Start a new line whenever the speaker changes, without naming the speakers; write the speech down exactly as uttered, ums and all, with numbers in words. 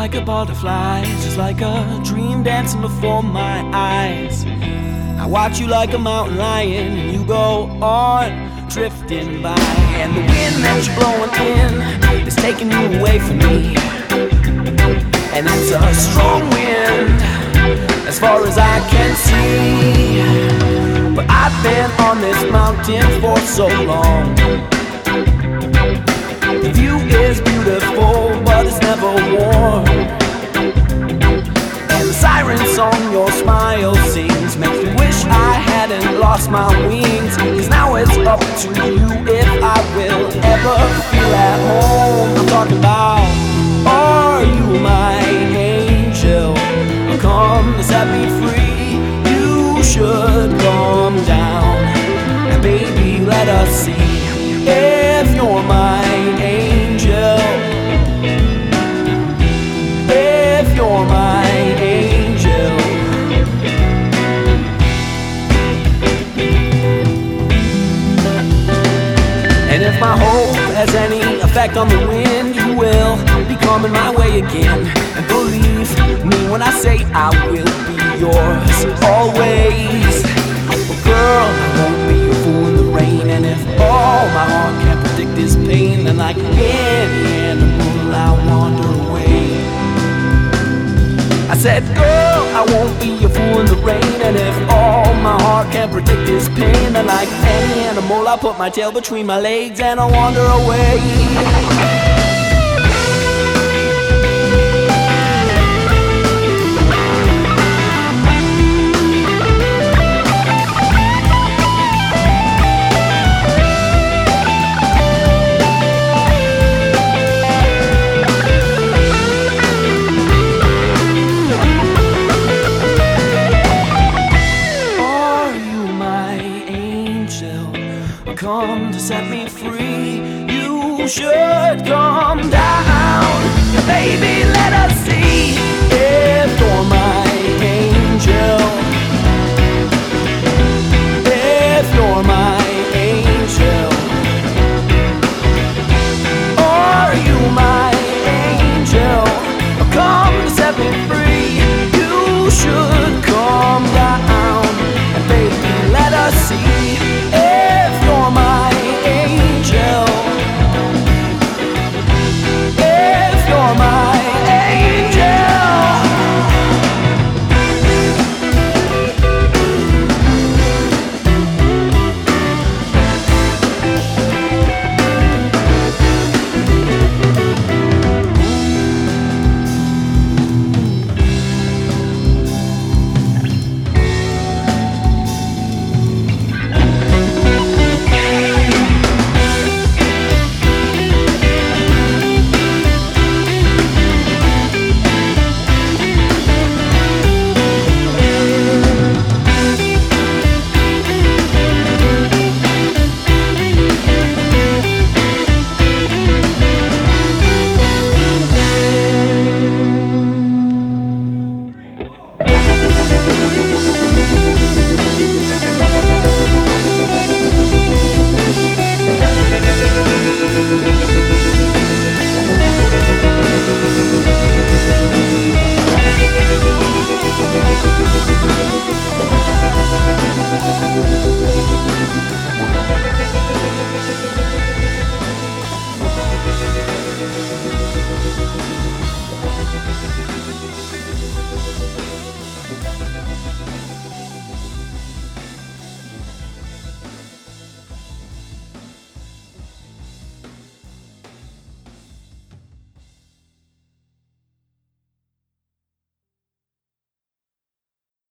like a butterfly, just like a dream dancing before my eyes. I watch you like a mountain lion, and you go on drifting by. And the wind that you're blowing in is taking you away from me, and it's a strong wind as far as I can see. But I've been on this mountain for so long. The view is beautiful, but it's never warm. And the siren song your smile sings makes me wish I hadn't lost my wings. Cause now it's up to you if I will ever feel at home. I'm talking about, are you my angel? Come to set me free. You should calm down, and baby, let us see if you're my angel. If you're my angel. And if my hope has any effect on the wind, you will be coming my way again. And believe me when I say I will be yours always. Well, girl, I won't be a fool in the rain. And if all my heart can't predict this pain, then like any animal I'll wander away. I said, girl, I won't be a fool in the rain. And if all my heart can't predict this pain, then like any animal I'll put my tail between my legs and I'll wander away. Come to set me free. You should come down. Yeah, baby, let us see if you're my